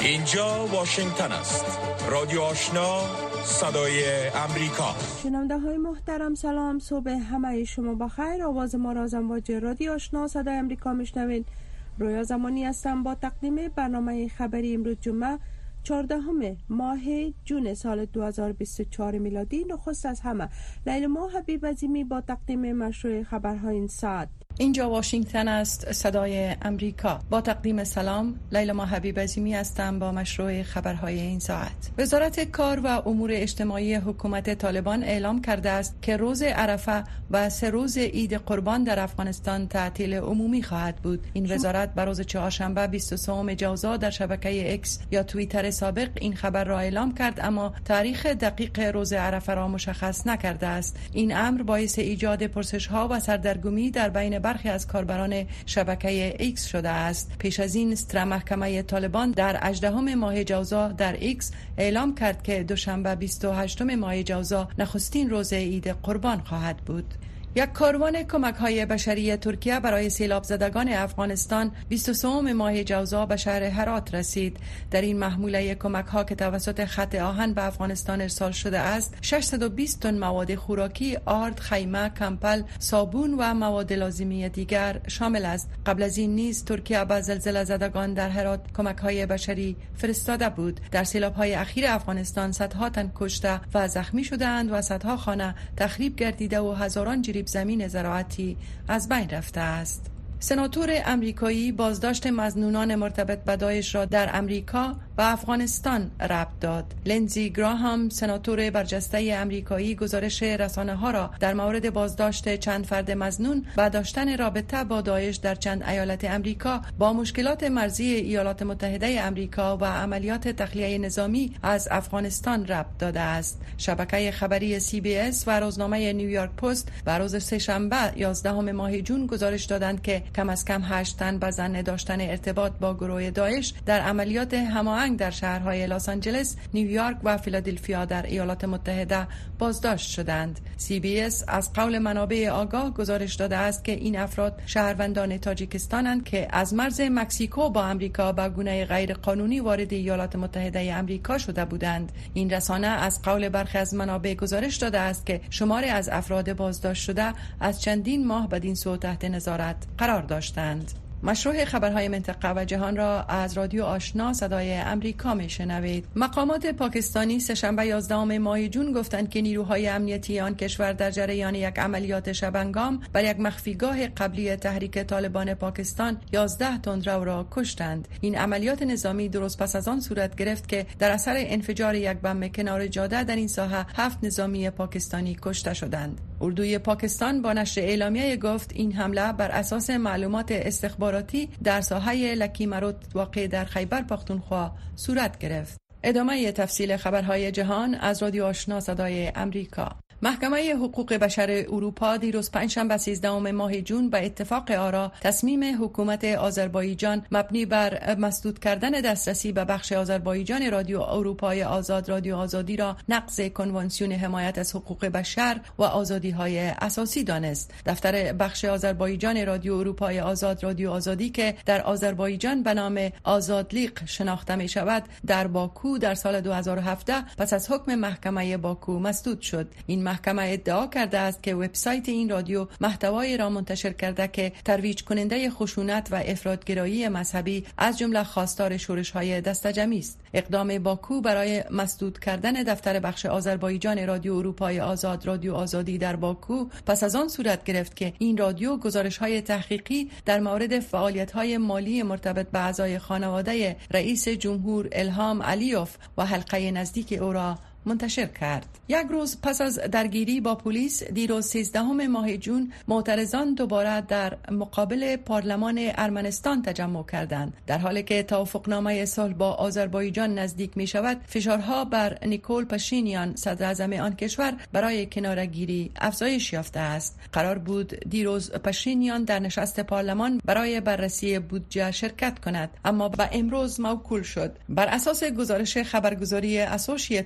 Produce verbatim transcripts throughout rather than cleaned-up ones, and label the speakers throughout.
Speaker 1: اینجا واشنگتن است. رادیو آشنا، صدای امریکا.
Speaker 2: شنونده های محترم سلام، صبح همه شما بخیر. آواز ما را از امواج رادیو آشنا صدای امریکا میشنوید. رویا زمانی هستم با تقدیم برنامه خبری امروز جمعه چهاردهم ماه جون سال دو هزار و بیست و چهار میلادی. نخست از همه لیلا حبیب عظیمی با تقدیم مشروع خبرهای این ساعت.
Speaker 3: اینجا واشنگتن است، صدای امریکا. با تقدیم سلام، لیلا حبیب عظیمی هستم با مشروع خبرهای این ساعت. وزارت کار و امور اجتماعی حکومت طالبان اعلام کرده است که روز عرفه و سه روز عید قربان در افغانستان تعطیل عمومی خواهد بود. این وزارت بر روز چهارشنبه بیست و سوم جوزا در شبکه اکس یا توییتر سابق این خبر را اعلام کرد، اما تاریخ دقیق روز عرفه را مشخص نکرده است. این امر باعث ایجاد پرسش‌ها و سردرگمی در بین برخی از کاربران شبکه ایکس شده است. پیش از این ستره محکمه طالبان در هجدهم ماه جوزا در ایکس اعلام کرد که دوشنبه بیست و هشتم ماه جوزا نخستین روز عید قربان خواهد بود. یک کاروان کمک‌های بشری ترکیه برای سیلاب زدگان افغانستان بیست و سوم ماه جوزا به شهر هرات رسید. در این محموله کمک‌ها که توسط خط آهن به افغانستان ارسال شده است، ششصد و بیست تن مواد خوراکی، آرد، خیمه، کمپل، صابون و مواد لازمی دیگر شامل است. قبل از این نیز ترکیه به زلزله زدگان در هرات کمک‌های بشری فرستاده بود. در سیلاب‌های اخیر افغانستان صدها تن کشته و زخمی شده‌اند و صدها خانه تخریب گردیده و هزاران جریب زمین زراعتی از بین رفته است. سناتور امریکایی بازداشت مظنونان مرتبط به داعش را در امریکا و افغانستان ربط داد. لینزی گراهام، سناتور برجسته امریکایی، گزارش رسانه‌ها را در مورد بازداشت چند فرد مظنون و داشتن رابطه با داعش در چند ایالت امریکا با مشکلات مرزی ایالات متحده امریکا و عملیات تخلیه نظامی از افغانستان ربط داده است. شبکه خبری سی بی اس و روزنامه نیویورک پست بر روز سه‌شنبه یازدهم ماه جون گزارش دادند که کم از کم هشت تن به ظن داشتن ارتباط با گروه داعش در عملیات هماهنگ در شهرهای لس آنجلس، نیویورک و فیلادلفیا در ایالات متحده بازداشت شدند. سی بی اس از قول منابع آگاه گزارش داده است که این افراد شهروندان تاجیکستانند که از مرز مکزیکو با امریکا به گونه غیر قانونی وارد ایالات متحده امریکا شده بودند. این رسانه از قول برخی از منابع گزارش داده است که شماری از افراد بازداشت شده از چندین ماه بدین سو تحت نظارت قرار داشتند. مشروع خبرهای منطقه و جهان را از رادیو آشنا صدای امریکا میشنوید. مقامات پاکستانی سه‌شنبه یازدهم ماه جون گفتند که نیروهای امنیتی آن کشور در جریان یک عملیات شبانگام بر یک مخفیگاه قبلی تحریک طالبان پاکستان یازده تندرو را کشتند. این عملیات نظامی درست پس از آن صورت گرفت که در اثر انفجار یک بم کنار جاده در این ساحه هفت نظامی پاکستانی کشته شدند. اردوی پاکستان با نشر اعلامیه گفت این حمله بر اساس معلومات استخباراتی در ساحه لکی مروت واقع در خیبر پختونخوا صورت گرفت. ادامه تفصیل خبرهای جهان از رادیو آشنا صدای امریکا. محکمه حقوق بشر اروپا دیروز پنجشنبه سیزدهم ماه جون به اتفاق آرا تصمیم حکومت آذربایجان مبنی بر مسدود کردن دسترسی به بخش آذربایجان رادیو اروپای آزاد رادیو آزادی را نقض کنوانسیون حمایت از حقوق بشر و آزادی‌های اساسی دانست. دفتر بخش آذربایجان رادیو اروپای آزاد رادیو آزادی که در آذربایجان به نام آزادلیق شناخته می شود، در باکو در سال دو هزار و هفده پس از حکم محکمه باکو مسدود شد. این محکمه ادعا کرده است که وبسایت این رادیو محتوایی را منتشر کرده که ترویج کننده خشونت و افراطگرایی مذهبی از جمله خواستار شورش‌های دسته‌جمعی است. اقدام باکو برای مسدود کردن دفتر بخش آذربایجان رادیو اروپای آزاد رادیو آزادی در باکو پس از آن صورت گرفت که این رادیو گزارش‌های تحقیقی در مورد فعالیت‌های مالی مرتبط به اعضای خانواده رئیس جمهور الهام علیوف و حلقه نزدیک او را منتشر کرد. یک روز پس از درگیری با پلیس دیروز سیزدهم ماه جون معترضان دوباره در مقابل پارلمان ارمنستان تجمع کردند. در حالی که توافقنامه صلح با آذربایجان نزدیک می شود، فشارها بر نیکول پاشینیان صدر اعظم آن کشور برای کناره‌گیری افزایش یافته است. قرار بود دیروز پاشینیان در نشست پارلمان برای بررسی بودجه شرکت کند، اما به امروز موکول شد. بر اساس گزارش خبرگزاری اسوسییتد پرس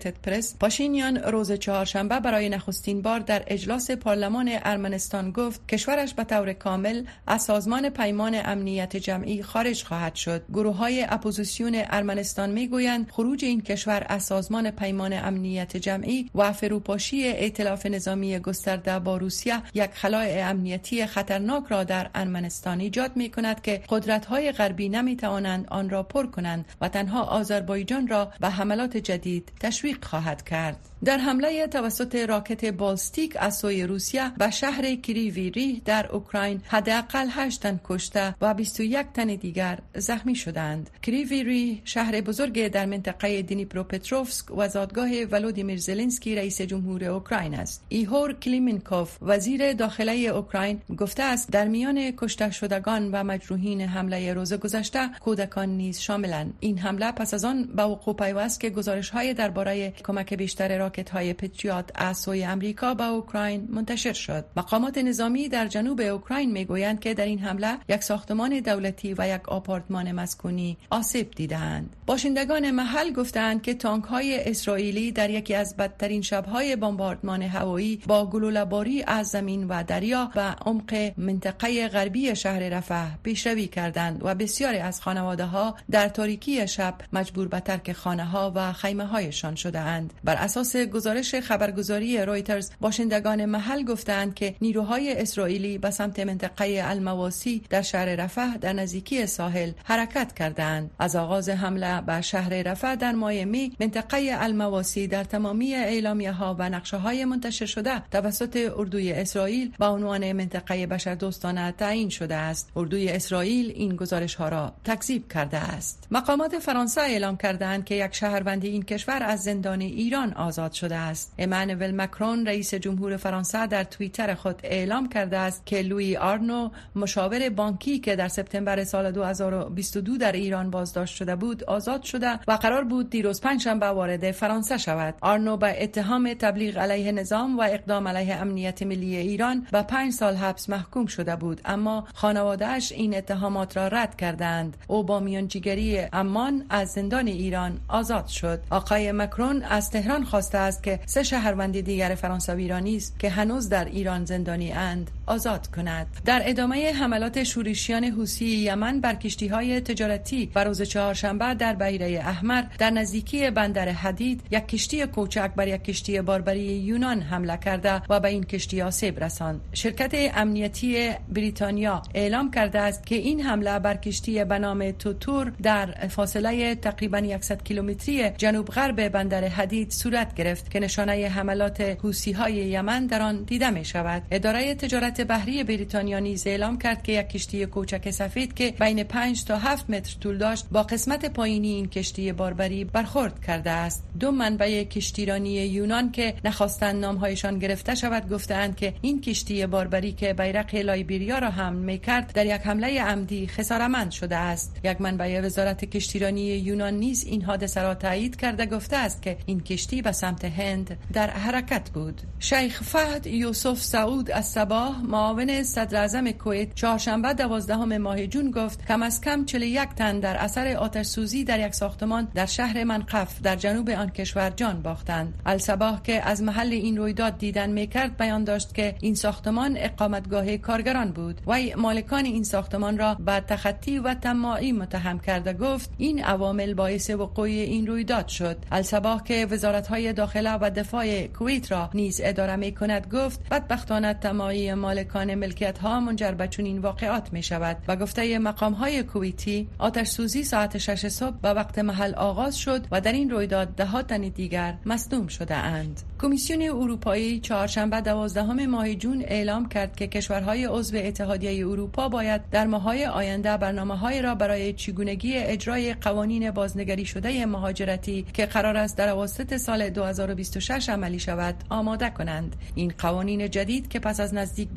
Speaker 3: رویترز، پاشینیان روز چهارشنبه برای نخستین بار در اجلاس پارلمان ارمنستان گفت کشورش به طور کامل از سازمان پیمان امنیت جمعی خارج خواهد شد. گروه‌های اپوزیسیون ارمنستان میگویند خروج این کشور از سازمان پیمان امنیت جمعی و فروپاشی ائتلاف نظامی گسترده با روسیه یک خلأ امنیتی خطرناک را در ارمنستان ایجاد می‌کند که قدرت‌های غربی نمی‌توانند آن را پر کنند و تنها آذربایجان را به حملات جدید تشویق خواهد کرد. در حمله توسط راکت بالستیک از سوی روسیه به شهر کریوی ریه در اوکراین حداقل هشت تن کشته و بیست و یک تن دیگر زخمی شدند. کریوی ریه شهر بزرگ در منطقه دنیپروپتروفسک و زادگاه ولودیمیر زلنسکی رئیس جمهور اوکراین است. ایهور کلیمنکوف وزیر داخله اوکراین گفته است در میان کشته شدگان و مجروحین حمله روز گذشته کودکان نیز شاملند. این حمله پس از آن به وقوع پیوست که گزارش‌های درباره کمک بیشتر راکت‌های پتریوت از سوی آمریکا به اوکراین منتشر شد. مقامات نظامی در جنوب اوکراین میگویند که در این حمله یک ساختمان دولتی و یک آپارتمان مسکونی آسیب دیدند. باشندگان محل گفتند که تانک‌های اسرائیلی در یکی از بدترین شب‌های بمباردمان هوایی با گلوله‌باری از زمین و دریا به عمق منطقه غربی شهر رفح پیشروی کردند و بسیاری از خانواده‌ها در تاریکی شب مجبور به ترک خانه‌ها و خیمه‌هایشان شده‌اند. بر اساس گزارش خبرگزاری رویترز، باشندگان محل گفتند که نیروهای اسرائیلی به سمت منطقه المواسی در شهر رفح در نزدیکی ساحل حرکت کردند. از آغاز حمله به شهر رفح در ماه می، منطقه المواسی در تمامی اعلامیه‌ها و نقشه‌های منتشر شده توسط اردوی اسرائیل به عنوان منطقه بشردوستانه تعیین شده است. اردوی اسرائیل این گزارش‌ها را تکذیب کرده است. مقامات فرانسه اعلام کردند که یک شهروند این کشور از زندان ایران آزاد شده است. امانوئل مکرون رئیس جمهور فرانسه در توییتر خود اعلام کرده است که لویی آرنو مشاور بانکی که در سپتامبر سال دو هزار و بیست و دو در ایران بازداشت شده بود آزاد شده و قرار بود دیروز پنجشنبه وارد فرانسه شود. آرنو به اتهام تبلیغ علیه نظام و اقدام علیه امنیت ملی ایران به پنج سال حبس محکوم شده بود، اما خانواده‌اش این اتهامات را رد کردند. او با میانجیگری امان از زندان ایران آزاد شد. آقای مکرون از تهران خواسته است که سه شهروند دیگر فرانسوی را نیز که هنوز در ایران زندانی اند آزاد کند. در ادامه حملات شورشیان حوثی یمن بر کشتی‌های تجارتی و روز چهارشنبه در بحیره احمر در نزدیکی بندر حدید یک کشتی کوچک بر یک کشتی باربری یونان حمله کرده و به این کشتی آسیب رساند. شرکت امنیتی بریتانیا اعلام کرده است که این حمله بر کشتی به نام توتور در فاصله تقریبا صد کیلومتری جنوب غرب بندر حدید صورت گرفت که نشانه حملات حوثی‌های یمن در آن دیده می شود. اداره تجارت بحری بریتانیا نیز اعلام کرد که یک کشتی کوچک سفید که بین پنج تا هفت متر طول داشت با قسمت پایینی این کشتی باربری برخورد کرده است. دو منبع کشتیرانی یونان که نخواستند نامهایشان گرفته شود گفتند که این کشتی باربری که بیرق لایبریا را حمل می‌کرد در یک حمله عمدی خسارتمند شده است. یک منبع وزارت کشتیرانی یونان نیز این حادثه را تایید کرده گفته است که این کشتی به سمت هند در حرکت بود. شیخ فهد یوسف سعود از صباح معاون صدر اعظم کویت چهارشنبه دوازدهم ماه جون گفت کم از کم چهل و یک تن در اثر آتش سوزی در یک ساختمان در شهر منقف در جنوب آن کشور جان باختند. الصباح که از محل این رویداد دیدن میکرد بیان داشت که این ساختمان اقامتگاه کارگران بود. وی مالکان این ساختمان را به تخطی و طماعی متهم کرده گفت این عوامل باعث وقوع این رویداد شد. الصباح که وزارت‌های داخله و دفاع کویت را نیز اداره می‌کند گفت بدبختانه طماعی مالکان ملکیت‌ها منجر به چنین واقعات می‌شود و گفته مقام‌های کویتی آتش سوزی ساعت شش صبح به وقت محل آغاز شد و در این رویداد ده ها تن دیگر مصدوم شده اند. کمیسیون اروپایی چهارشنبه دوازدهم ماه جون اعلام کرد که کشورهای عضو اتحادیه اروپا باید در ماه‌های آینده برنامه‌های را برای چگونگی اجرای قوانین بازنگری شده مهاجرتی که قرار است در اواسط سال دو هزار و بیست و شش عملی شود آماده کنند. این قوانین جدید که پس از نزدیک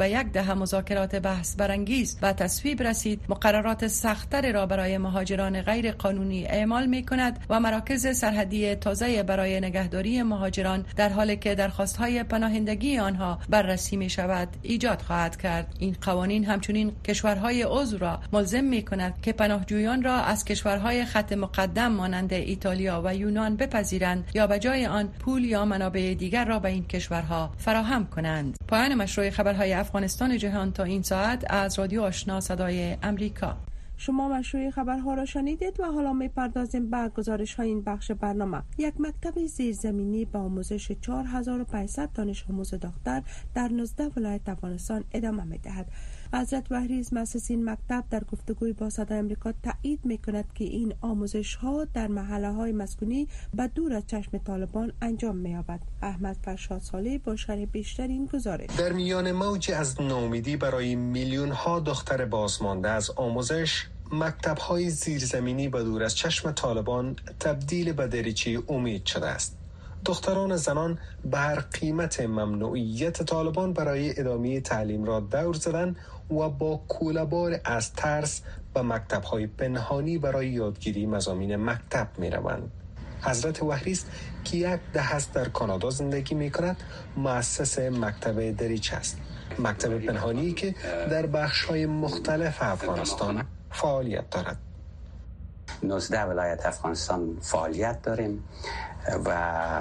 Speaker 3: به یک دهه مذاکرات بحث برانگیز و تصویب رسید، مقررات سخت‌تر را برای مهاجران غیر قانونی اعمال می‌کند و مراکز سرحدی تازه برای نگهداری مهاجران در حالی که درخواست‌های پناهندگی آنها بررسی می‌شود ایجاد خواهد کرد. این قوانین همچنین کشورهای عضو را ملزم می‌کند که پناهجویان را از کشورهای خط مقدم مانند ایتالیا و یونان بپذیرند یا به جای آن پول یا منابع دیگر را به این کشورها فراهم کنند. پایان مشروع خبرهای افغانستان جهان تا این ساعت از رادیو آشنا صدای امریکا.
Speaker 2: شما مشروع خبرها را شنیدید و حالا می پردازیم به گزارش های این بخش برنامه. یک مکتب زیرزمینی با آموزش چهار هزار و پانصد دانش آموز دختر در نوزده ولایت افغانستان ادامه می دهد. حضرت وحریز مؤسس این مکتب در گفتگوی با صدای امریکا تایید می کند که این آموزش ها در محله های مسکونی به دور از چشم طالبان انجام می یابد. احمد فرشاد صالح با شرح بیشتر این گزارش.
Speaker 4: در میان موج از ناامیدی برای میلیون ها دختر بازمانده از آموزش، مکتب های زیرزمینی به دور از چشم طالبان تبدیل به دریچه امید شده است. دختران زنان به هر قیمت ممنوعیت طالبان برای ادامه تعلیم را دور زدن و با کوله‌بار از ترس به مکتب‌های پنهانی برای یادگیری مضامین مکتب می‌روند. حضرت وحریز که یک دهه است در کانادا زندگی می‌کند، مؤسس مکتب دریچه است. مکتب پنهانی که در بخش‌های مختلف افغانستان فعالیت دارد.
Speaker 5: نوزده ولایت افغانستان فعالیت داریم و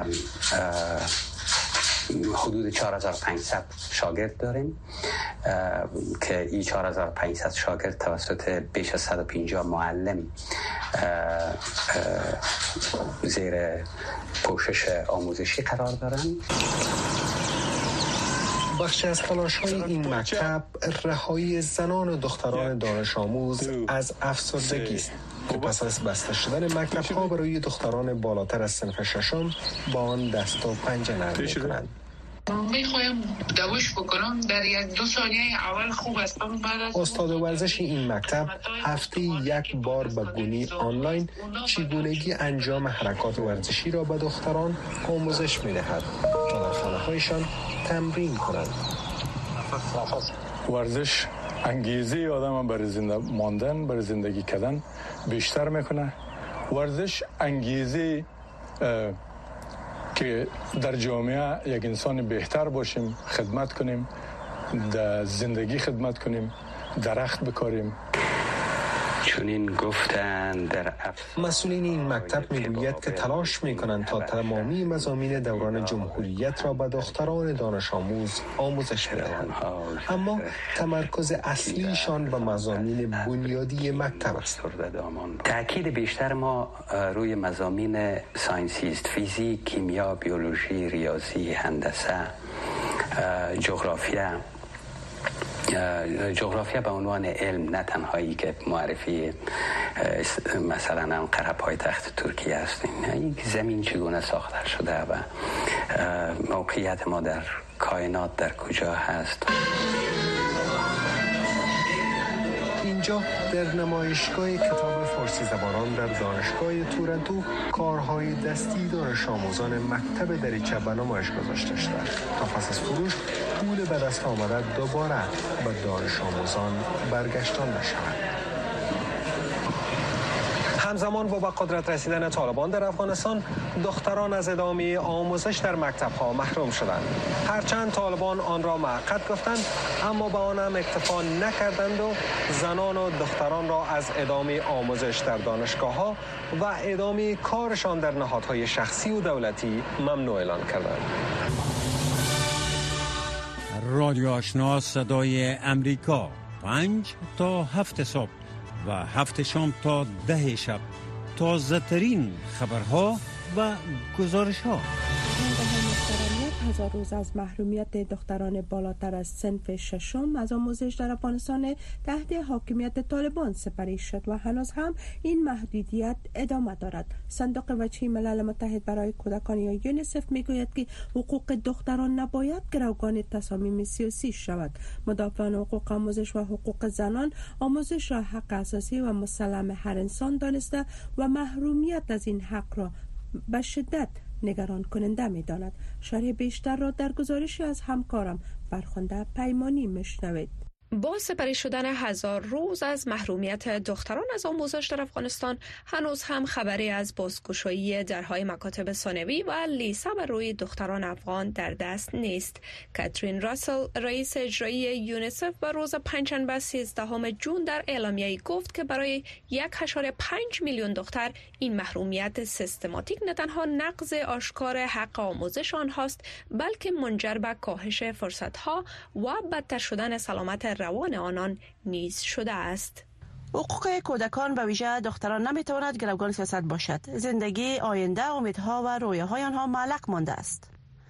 Speaker 5: حدود چهار هزار و پانصد شاگرد داریم که این چهار هزار و پانصد شاگرد توسط بیش از صد و پنجاه معلم زیر پوشش آموزشی قرار دارند.
Speaker 4: بخشی از تلاش‌های این مکتب رهایی زنان و دختران دانش آموز از افسردگی است که پس از بسته شدن مکتب‌ها برای دختران بالاتر از صنف ششم با آن دست و پنجه نرم می‌کنند.
Speaker 6: میخوایم دوش بکنم در یک دو ثانیه اول خوب هستم. بعد
Speaker 4: استاد ورزشی این مکتب هفته یک بار به گونی آنلاین چگونگی انجام حرکات ورزشی را به دختران آموزش می‌دهد تا در خانه‌هایشان تمرین کنند.
Speaker 7: ورزش انگیزه آدم برای زنده ماندن، برای زندگی کردن بیشتر میکنه. ورزش انگیزه که در جامعه یک انسان بهتر باشیم، خدمت کنیم، در زندگی خدمت کنیم، درخت بکاریم.
Speaker 5: چونین گفتن در
Speaker 4: مسئولین این مکتب میگوید که تلاش میکنند تا تمامی مضامین دوران جمهوریت را به دختران دانش آموز آموزش بدهند، اما تمرکز اصلیشان به مضامین بنیادی مکتب است.
Speaker 5: تأکید بیشتر ما روی مضامین ساینسی است: فیزیک، کیمیا، بیولوژی، ریاضی، هندسه، جغرافیا. جغرافیا به عنوان علم نه تنهایی که معرفی مثلا انقره پایتخت ترکیه است، این زمین چگونه ساخته شده و موقعیت ما در کائنات در کجا هست.
Speaker 4: اینجا در نمایشگاه کتاب فارسی زبانان در دانشگاه تورنتو کارهای دستی دانش آموزان مکتب دریچه به نمایش گذاشته شده تا پس از فروش پول به دست آمده دوباره به دانش آموزان برگشتان نشود. همزمان با به قدرت رسیدن طالبان در افغانستان، دختران از ادامه آموزش در مکتب‌ها محروم شدند. هرچند طالبان آن را موقت گفتند، اما به آن هم اکتفا نکردند و زنان و دختران را از ادامه آموزش در دانشگاه‌ها و ادامه کارشان در نهادهای شخصی و دولتی ممنوع اعلان کردند.
Speaker 8: رادیو آشنا صدای امریکا، پنج تا هفت صبح و هفت شام تا ده شب، تازه ترین خبرها و گزارش ها.
Speaker 2: هزار روز از محرومیت دختران بالاتر از صنف ششم از آموزش در افغانستان تحت حاکمیت طالبان سپری شد و هنوز هم این محدودیت ادامه دارد. صندوق وجهی ملل متحد برای کودکان یا یونیسف میگوید که حقوق دختران نباید گروگان تصامیم سیاسی شود. مدافعان حقوق آموزش و حقوق زنان آموزش را حق اساسی و مسلم هر انسان دانسته و محرومیت از این حق را به شدت نگران کننده می داند. شرح بیشتر را در گزارشی از همکارم فرخنده پیمانی میشنوید.
Speaker 9: با سپری شدن هزار روز از محرومیت دختران از آموزش در افغانستان، هنوز هم خبری از بازگشایی درهای مکاتب ثانوی و لیسه بر روی دختران افغان در دست نیست. کاترین راسل، رئیس اجرایی یونیسف، به روز پنجشنبه سیزدهم ژوئن در اعلامیه‌ای گفت که برای یک و پنج میلیون دختر این محرومیت سیستماتیک نه تنها نقض آشکار حق آموزش آنهاست، بلکه منجر به کاهش فرصت‌ها و بدتر شدن سلامت روان آنان نیز شده است.
Speaker 10: حقوق کودکان به ویژه دختران نمیتواند گروگان سیاست باشد. زندگی، آینده، امیدها و رویاهای آنها معلق مانده است.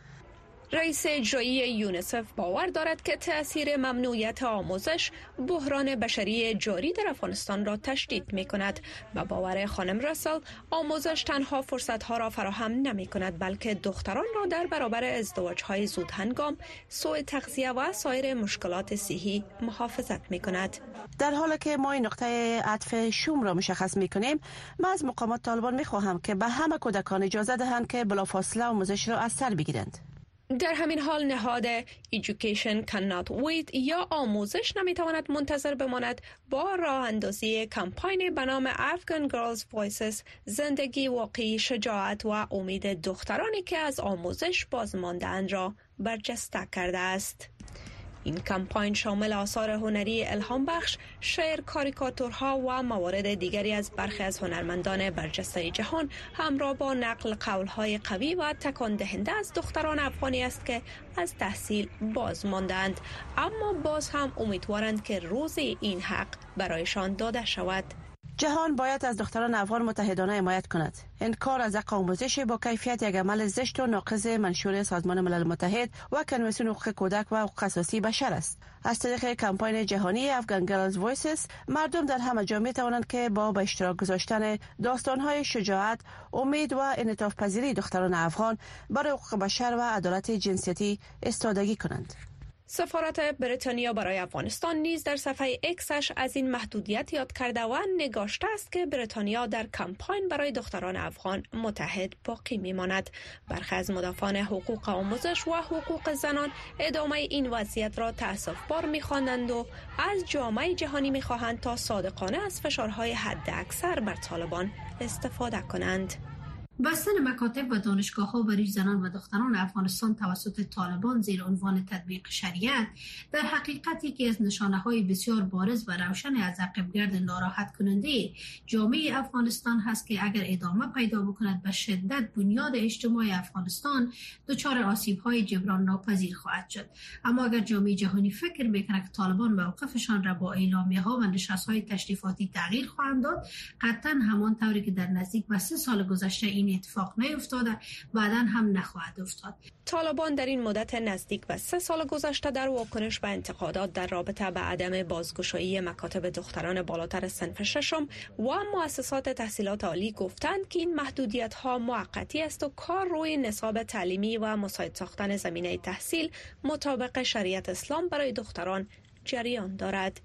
Speaker 9: رئیس اجرایی یونیسف باور دارد که تأثیر ممنوعیت آموزش بحران بشری جاری در افغانستان را تشدید می کند. به باور خانم راسل، آموزش تنها فرصتها را فراهم نمی کند، بلکه دختران را در برابر ازدواج‌های زود هنگام، سوء تغذیه و سایر مشکلات صحی محافظت می کند.
Speaker 10: در حالی که ما این نقطه عطف شوم را مشخص می کنیم، من از مقامات طالبان می خواهم که به همه کودکان اجازه دهند که بلافاصله آموزش را از سر بگیرند.
Speaker 9: در همین حال نهاد Education Cannot Wait یا آموزش نمیتواند منتظر بماند با راه اندازی کمپاین به نام Afghan Girls Voices، زندگی واقعی، شجاعت و امید دخترانی که از آموزش بازمانده‌اند را برجسته کرده است. این کمپاین شامل آثار هنری الهام بخش، شعر، کاریکاتورها و موارد دیگری از برخی از هنرمندان برجسته جهان همراه با نقل قولهای قوی و تکان دهنده از دختران افغانی است که از تحصیل باز ماندند، اما باز هم امیدوارند که روزی این حق برایشان داده شود.
Speaker 10: جهان باید از دختران افغان متحدانه حمایت کند. انکار از حق آموزش با کیفیت یک عمل زشت و ناقض منشور سازمان ملل متحد و کنوانسیون حقوق کودک و حقوق اساسی بشر است. از طریق کمپاین جهانی افغان گرلز وایسز، مردم در همه جا می توانند که با به اشتراک گذاشتن داستان‌های شجاعت، امید و انعطاف پذیری دختران افغان برای حقوق بشر و عدالت جنسیتی استادگی کنند.
Speaker 9: سفارت بریتانیا برای افغانستان نیز در صفحه اکسش از این محدودیت یاد کرده و نگاشته است که بریتانیا در کمپاین برای دختران افغان متحد باقی میماند. برخی از مدافعان حقوق آموزش و حقوق زنان ادامه این وضعیت را تأسف‌بار می‌خوانند و از جامعه جهانی می‌خواهند تا صادقانه از فشارهای حداکثر بر طالبان استفاده کنند.
Speaker 11: بستن مکاتب و دانشگاه‌ها برای زنان و دختران افغانستان توسط طالبان زیر عنوان تطبیق شریعت در حقیقت یکی از نشانه‌های بسیار بارز و روشن از عقب‌گرد ناراحت کننده جامعه افغانستان هست که اگر ادامه پیدا بکند به شدت بنیاد اجتماع افغانستان دچار آسیب‌های جبران ناپذیر خواهد شد. اما اگر جامعه جهانی فکر می‌کند که طالبان موقفشان را با اعلامیه‌ها و نشست‌های تشریفاتی تغییر خواهند داد، قطعاً همان طوری که در نزدیک به سه سال گذشته این اتفاق نیفتاده، بعداً هم نخواهد افتاد.
Speaker 9: طالبان در این مدت نزدیک به سه سال گذشته در واکنش به انتقادات در رابطه به عدم بازگشایی مکاتب دختران بالاتر صنف ششم و مؤسسات تحصیلات عالی گفتند که این محدودیت‌ها موقتی است و کار روی نصاب تعلیمی و مساعد ساختن زمینه تحصیل مطابق شریعت اسلام برای دختران جریان دارد.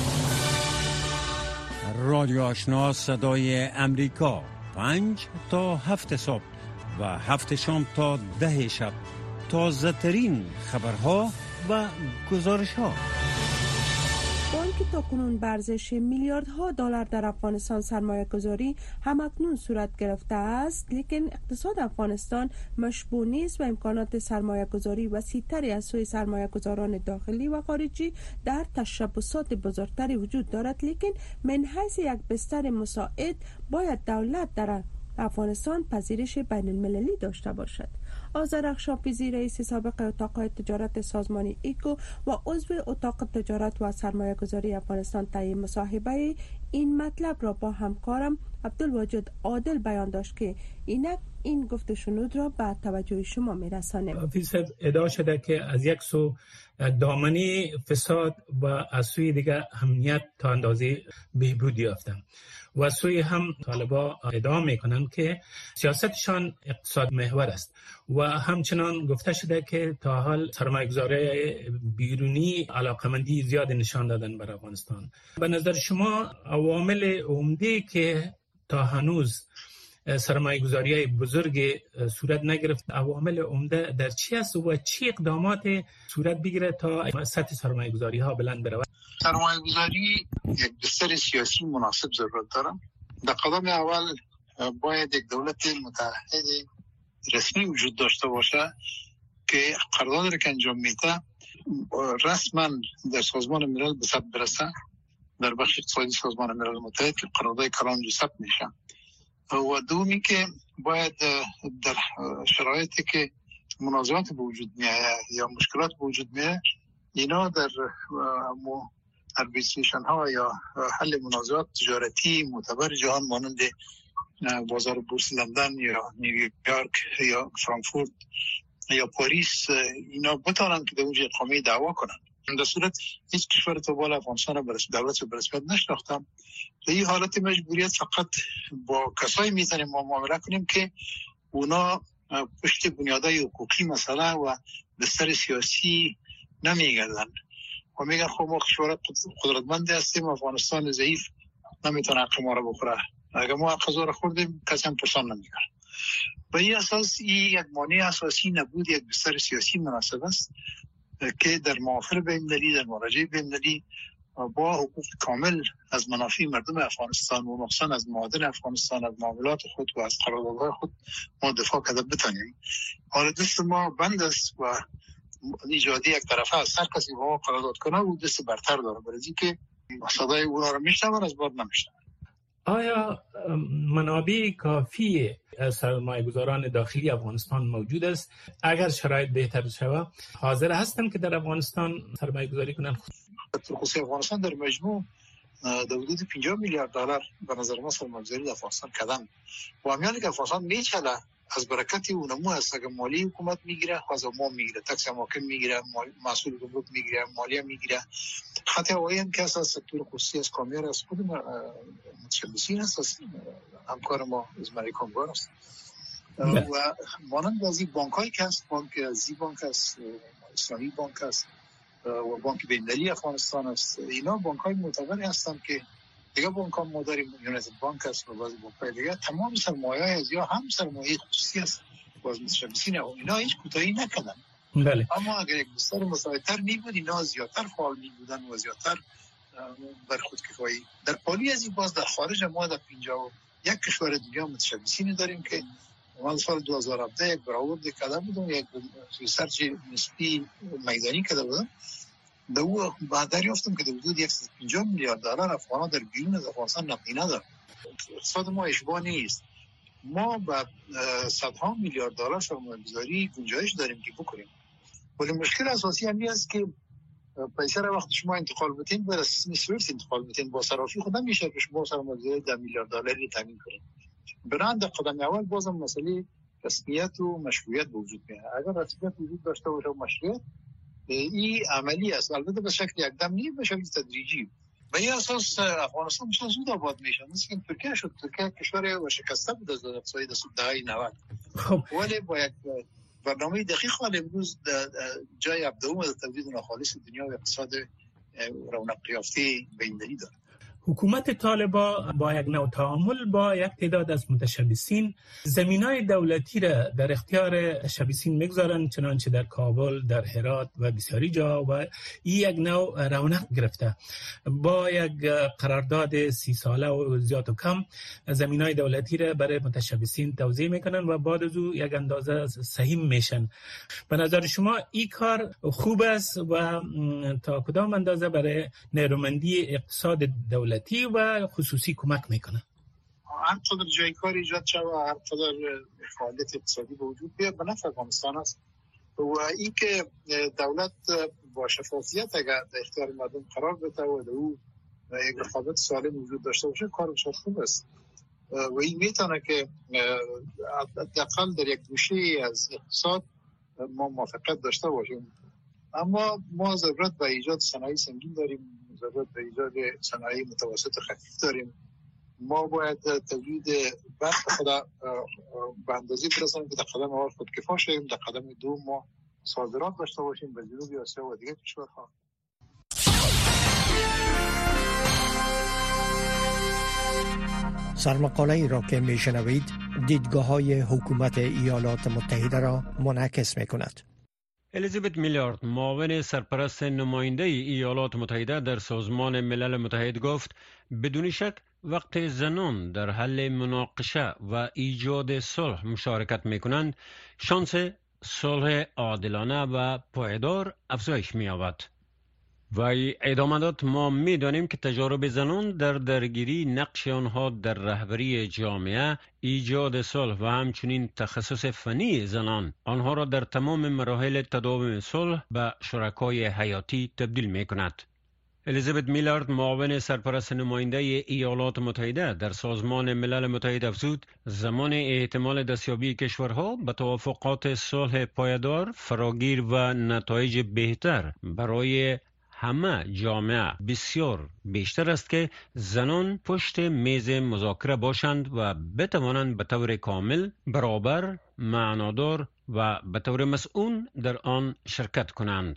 Speaker 8: رادیو آشنا صدای امریکا، پنج تا هفت صبح و هفت شام تا ده شب، تازه ترین خبرها و گزارش ها.
Speaker 2: با اینکه تاکنون ارزش میلیاردها دلار در افغانستان سرمایه گذاری همکنون صورت گرفته است، لیکن اقتصاد افغانستان مشبوع نیست و امکانات سرمایه گذاری وسیع‌تری از سوی سرمایه گذاران داخلی و خارجی در تشبثات بزرگتری وجود دارد. لیکن من حیث یک بستر مساعد باید دولت در افغانستان پذیرش بین المللی داشته باشد. آذر اخشافیزی، رئیس سابق اتاق تجارت سازمان ایکو و عضو اتاق تجارت و سرمایه گذاری افغانستان طی مصاحبه این مطلب را با همکارم عبدالواجد عادل بیان داشت که اینک این گفت و شنود را به توجه شما میرسانیم.
Speaker 12: فیصد ادعا شده که از یک سو دامنی فساد و از سوی دیگر امنیت تا اندازه بهبود یافته و سوی هم طالبا ادعا میکنند که سیاستشان اقتصاد محور است و همچنان گفته شده که تا حال سرمایه‌گذاری بیرونی علاقمندی زیاد نشان دادن بر افغانستان. به نظر شما عوامل عمده که تا هنوز سرمایه گذاری های بزرگ صورت نگرفت. عوامل عمده در چی است و چی اقدامات صورت بگیره تا سطح سرمایه گذاری ها بلند برود؟
Speaker 13: سرمایه گذاری یک بستر سیاسی مناسب ضرورت دارم. در قدم اول باید یک دولت متحد رسمی وجود داشته باشه که قرارداد را که انجام میده رسما در سازمان ملل به ثبت برسه، در بخش اقتصادی سازمان ملل متحد که قرارداد کلان ثبت میشه. و دومی که باید در شرایطی که منازعات به وجود میاد یا مشکلات به وجود میاد اینا در اربیتریشن ها یا حل منازعات تجارتی معتبر جهان مانند بازار بورس لندن یا نیویورک یا فرانکفورت یا پاریس اینا بتونن که در اونجا اقامه دعوا کنن. در صورت هیچ کشور تو بالا افغانستان برس دولت به رسمیت نشناختم. در این حالت مجبوریت فقط با کسایی میتونیم ما معامله کنیم که اونا پشت بنیادهای حقوقی مثلا و بستر سیاسی نمیگردن و میگن خب ما کشور قدرتمند هستیم، افغانستان ضعیف نمیتونه حق ما رو بخوره، اگر ما حق رو خوردیم کسی هم پرسان نمیکنه. به این اساس این یک مانع اساسی نبود یک بستر سیاسی مناسب است که در موافر بین‌المللی، در مراجع بین‌المللی با حقوق کامل از منافع مردم افغانستان و نقصان از معادن افغانستان، از معاملات خود و از قراردادهای خود ما دفاع کرده بتانیم. حالا دست ما بند است و ایجادی یک طرفه از هر کسی با ما قرارداد کنه و دست برتر داره، برای که صدای اونا رو میشنون از بار نمیشنون.
Speaker 12: آیا منابع کافی از سرمایه گذاران داخلی افغانستان موجود است؟ اگر شرایط بهتر شود حاضر هستن که در افغانستان سرمایه گذاری کنن؟
Speaker 13: خصوصی افغانستان در مجموع در حدود پنجاه میلیارد دلار به نظر ما سرمایه گذاری در افغانستان کردن و همیانی که افغانستان میچله از برکت اون نمو هست. اگر مالی حکومت میگیره خواهد ما میگیره، تکس حاکم میگیره، مسئول گمرک میگیره، مالیه میگیره، خط هوایی هم که از سکتور خصوصی از کامیار از خود متشبثین است، از همکار ما از مریکانگار است و مانند از این بانک هایی که هست، بانک ازی بانک است، اسلامی بانک است و بانک بین‌المللی افغانستان است. اینا بانک های معتبری هستند که دیگه بانک ها ما داریم، یونایتد بانک است و بعضی بانک های دیگه تمام سرمایه از یا هم سرمایه خصوصی است و از متشبثین و اینا هیچ کوتاهی نکردن.
Speaker 12: بله.
Speaker 13: اما اگر یک بستر مساعدتر می بود اینا زیادتر فعال می بودن و زیادتر بر خود کفایی. در پالی از این باز در خارج ما در پنجاه و یک کشور دیگه متشبثین داریم که من سال دو هزار و هفده یک برآورد کرده بودم، یک ریسرچ نسبی میدانی کرده بودم. در او بعد دریافتم که در حدود صد و پنجاه میلیارد دلار افغان‌ها در بیرون از افغانستان نقدی ندارن. اقتصاد ما اشباع نیست. ما با صدها میلیارد دلار سرمایه‌گذاری گنجایش داریم که بکنیم. ولی مشکل اساسی همین است که پیسه را وقتی شما انتقال بتین بر اساس سوئیس انتقال بتین با صرافی خود نمیشه که شما سرمایه‌گذاری ده میلیارد دلاری تامین کنید. برای در قدم اول بازم مسئله رسمیت و مشروعیت وجود میاد. اگر رسمیت وجود داشته باشه و مشروعیت این عملی است، البته به شکل یکدم نیست، به شکل تدریجی. به این اساس افغانستان بسیار زود آباد میشه. مثل که ترکیه شد، ترکیه کشور ورشکسته بود از اقتصادی در دهه نود. خب ولی با یک برنامه دقیق حال امروز جای ابداعم از تولید ناخالص دنیا و اقتصاد رونق یافته بین‌المللی داره.
Speaker 12: حکومت طالبان با یک نوع تعامل با یک تعداد از متشبثین زمینای دولتی را در اختیار شبیسین میگذارن، چنانچه در کابل، در هرات و بسیاری جا، و این یک نوع رونق گرفته. با یک قرارداد سی ساله و زیاد و کم زمینای دولتی را برای متشبثین توزیع میکنن و بعد از او یک اندازه سهم میشن. به نظر شما این کار خوب است و تا کدام اندازه برای نیرومندی اقتصاد دولتی و خصوصی کمک میکنه؟
Speaker 13: هر قدر جای کار ایجاد شد و هر قدر فعالیت اقتصادی به وجود بیاد به نفع افغانستان است و این که دولت با شفافیت اگر در اختیار مردم قرار بده و او یک رقابت سالم وجود داشته باشه کار بسیار خوب است و این میتونه که حداقل در یک گوشه از اقتصاد ما موافقت داشته باشیم. اما ما ضرورت به ایجاد صنایع سنگین داریم، ضرورت به ایجاد صنایع متوسط خفیف داریم. ما باید تولید برق خدا به اندازه برسانیم که در قدم اول خودکفا شویم، در قدم دوم ما صادرات داشته باشیم به جنوب آسیا و دیگر کشورها.
Speaker 14: سرمقاله ای را که میشنوید دیدگاه‌های حکومت ایالات متحده را منعکس می‌کند.
Speaker 8: الیزابت میلارد، معاون سرپرست نماینده ایالات متحده در سازمان ملل متحد گفت بدون شک وقتی زنان در حل مناقشه و ایجاد صلح مشارکت می‌کنند، شانس صلح عادلانه و پایدار افزایش می‌یابد. و ادامه داد ما می‌دانیم که تجارب زنان در درگیری، نقش آنها در رهبری جامعه، ایجاد صلح و همچنین تخصص فنی زنان آنها را در تمام مراحل تداوم صلح به شرکای حیاتی تبدیل می‌کند. الیزابت میلارد، معاون سرپرست نماینده ایالات متحده در سازمان ملل متحد افزود زمان احتمال دستیابی کشورها به توافقات صلح پایدار، فراگیر و نتایج بهتر برای همه جامعه بسیار بیشتر است که زنان پشت میز مذاکره باشند و بتوانند به طور کامل، برابر، معنادار و به طور مسئول در آن شرکت کنند.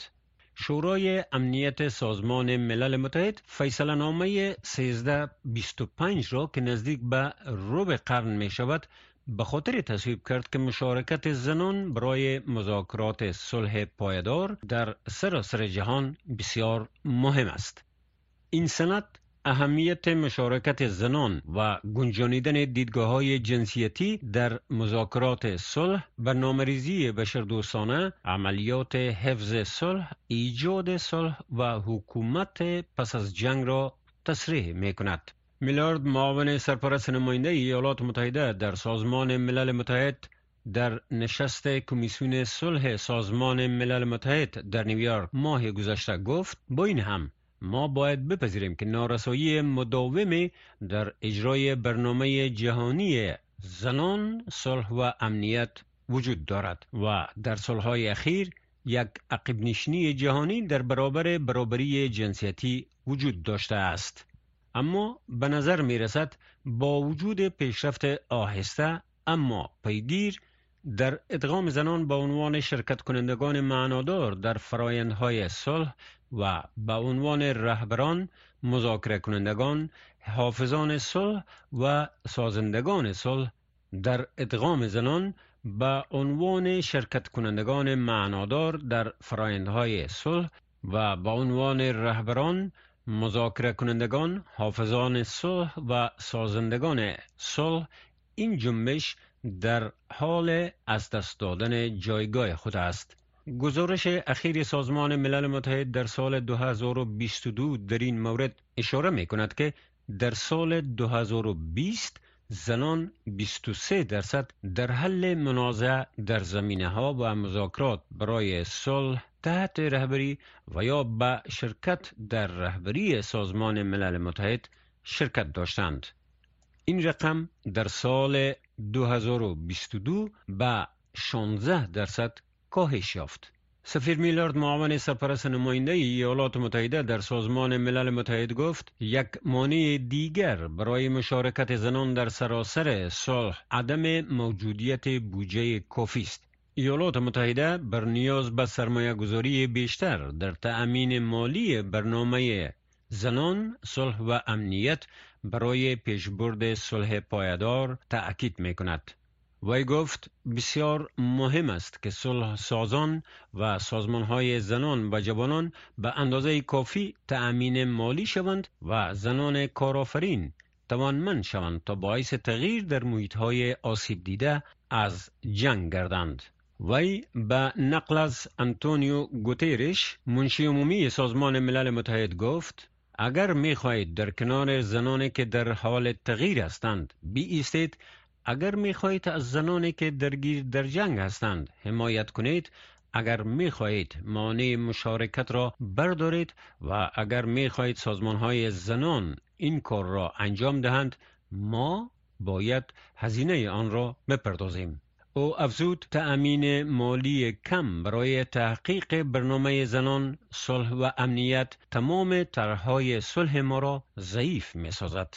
Speaker 8: شورای امنیت سازمان ملل متحد فیصله نامه سیزده بیست و پنج را که نزدیک به ربع قرن می شود به خاطر تصویب کرد که مشارکت زنان برای مذاکرات صلح پایدار در سراسر جهان بسیار مهم است. این سند اهمیت مشارکت زنان و گنجانیدن دیدگاه‌های جنسیتی در مذاکرات صلح، برنامه‌ریزی بشردوستانه، عملیات حفظ صلح، ایجاد صلح و حکومت پس از جنگ را تصریح می‌کند. میلارد، معاون سرپرست نماینده ایالات متحده در سازمان ملل متحد، در نشست کمیسیون صلح سازمان ملل متحد در نیویورک ماه گذشته گفت با این هم ما باید بپذیریم که نارسایی مداوم در اجرای برنامه جهانی زنان، صلح و امنیت وجود دارد و در سالهای اخیر یک عقب نشینی جهانی در برابر برابری جنسیتی وجود داشته است. اما به نظر می رسد با وجود پیشرفت آهسته اما پیگیر در ادغام زنان به عنوان شرکت کنندگان معنادار در فرایندهای صلح و به عنوان رهبران، مذاکره کنندگان، حافظان صلح و سازندگان صلح در ادغام زنان به عنوان شرکت کنندگان معنادار در فرایندهای صلح و به عنوان رهبران، مذاکره کنندگان، حافظان صلح و سازندگان صلح، این جنبش در حال از دست دادن جایگاه خود است. گزارش اخیر سازمان ملل متحد در سال دو هزار و بیست و دو در این مورد اشاره می کند که در سال دو هزار و بیست زنان بیست و سه درصد در حل منازعه در زمینه‌ها و مذاکرات برای صلح تحت رهبری و یا به شرکت در رهبری سازمان ملل متحد شرکت داشتند. این رقم در سال دو هزار و بیست و دو به شانزده درصد کاهش یافت. سفیر میلارد، معاون سرپرست نماینده ایالات متحده در سازمان ملل متحد گفت یک مانع دیگر برای مشارکت زنان در سراسر صلح عدم موجودیت بودجه کافی است. ایالات متحده بر نیاز به سرمایه گذاری بیشتر در تأمین مالی برنامه زنان، صلح و امنیت برای پیشبرد صلح پایدار تأکید می کند. وی گفت بسیار مهم است که صلح سازان و سازمانهای زنان و جوانان به اندازه کافی تأمین مالی شوند و زنان کارآفرین توانمند شوند تا باعث تغییر در محیط‌های آسیب دیده از جنگ گردند. وی به نقل از انتونیو گوتیرش، منشی عمومی سازمان ملل متحد گفت اگر می خواهید در کنار زنانی که در حال تغییر هستند بایستید، اگر می خواهید از زنانی که درگیر در جنگ هستند حمایت کنید، اگر می خواهید مانع مشارکت را بردارید و اگر می خواهید سازمانهای زنان این کار را انجام دهند، ما باید هزینه آن را بپردازیم. او افزود تأمین مالی کم برای تحقیق برنامه زنان، صلح و امنیت تمام طرح‌های صلح ما را ضعیف می‌سازد.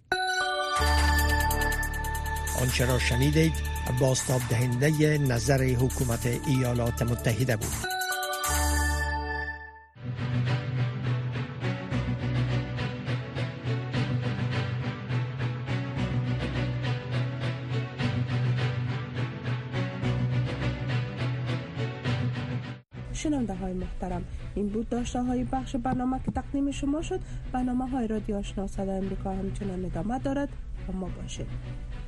Speaker 14: آنچه را شنیدید بازتاب دهنده نظر حکومت ایالات متحده بود.
Speaker 2: شنونده های محترم، این بود داشته های بخش برنامه که تقدیم شما شد. برنامه های رادیو آشنا صدای امریکا همچنان ادامه دارد و ما باشید.